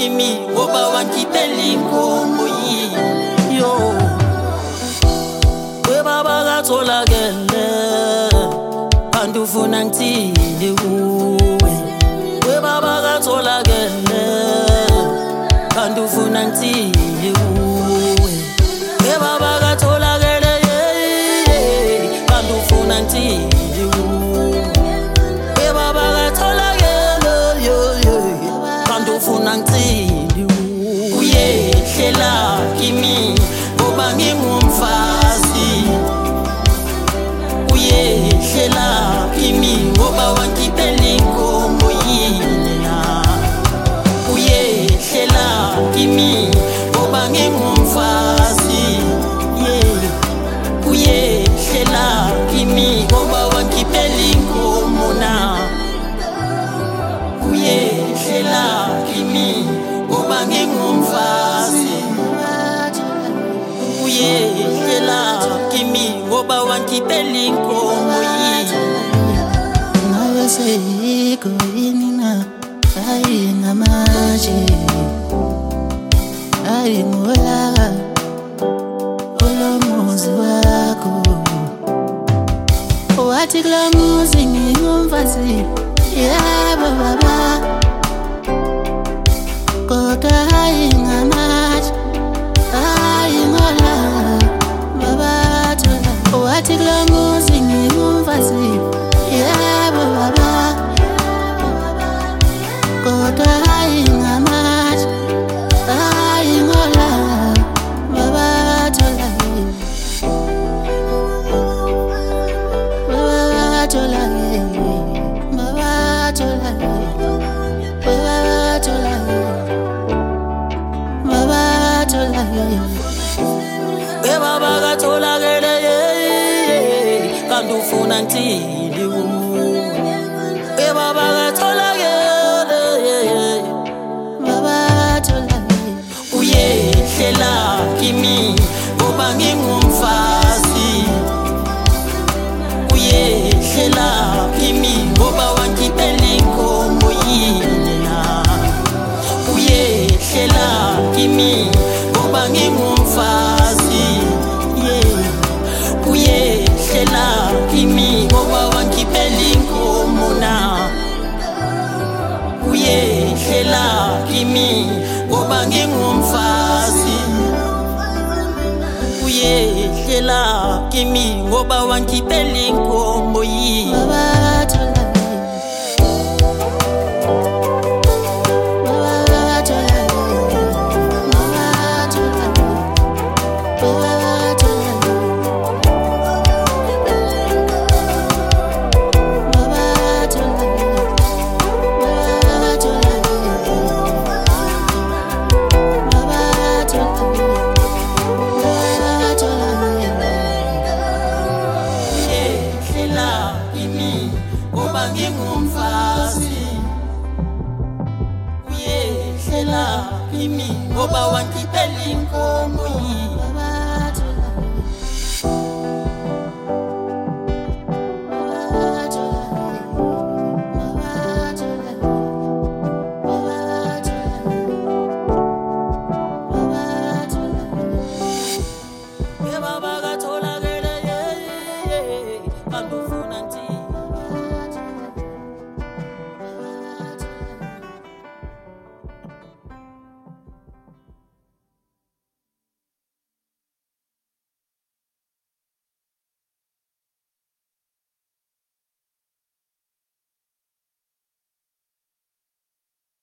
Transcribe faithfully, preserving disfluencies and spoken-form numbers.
kimi ngoba wangipela inkomo yini yo webaba katholakele kanti ufuna ngithini kuwe webaba katholakele kanti ufuna ngithini kuwe webaba katholakele kanti ufuna ngithini kuwe webaba katholakele kanti ufuna ngithini uyehlela kimi ngoba ngingumfazi uyehlela kimi ngoba wangipela inkomo yini na uyehlela kimi ngoba ngingumfazi yeah uyehlela kimi ngoba wangipela inkomo na uyehlela kimi ngoba ngingumfazi uyehlela kimi ngoba wangipela inkomo yini nawe seyikho yini na hayi ngamaje hayi ngolaka olomuzi wakho wathi kula muzi ngingumfazi yabo baba kodwa hayi ngamaje hayi ngolaka baba thola wathi kula muzi ngingumfazi yabo baba kodwa hayi ngamaje hayi ngolaka baba thola baba thola baba thola baba thola baba thola webaba katholakele kanti ufuna ngithini kuwe webaba katholakele baba thola uyehlela kimi ngoba ngingumfazi uyehlela kimi ngoba wangipela inkomo yini na uyehlela kimi ngoba ngingumfazi yeah uyehlela kimi ngoba wangipela inkomo na uyehlela kimi ngoba ngingumfazi uyehlela kimi ngoba wangipela inkomo yini baba thola ngoba ngingumfazi uyehlela kimi ngoba wangipela inkomo yini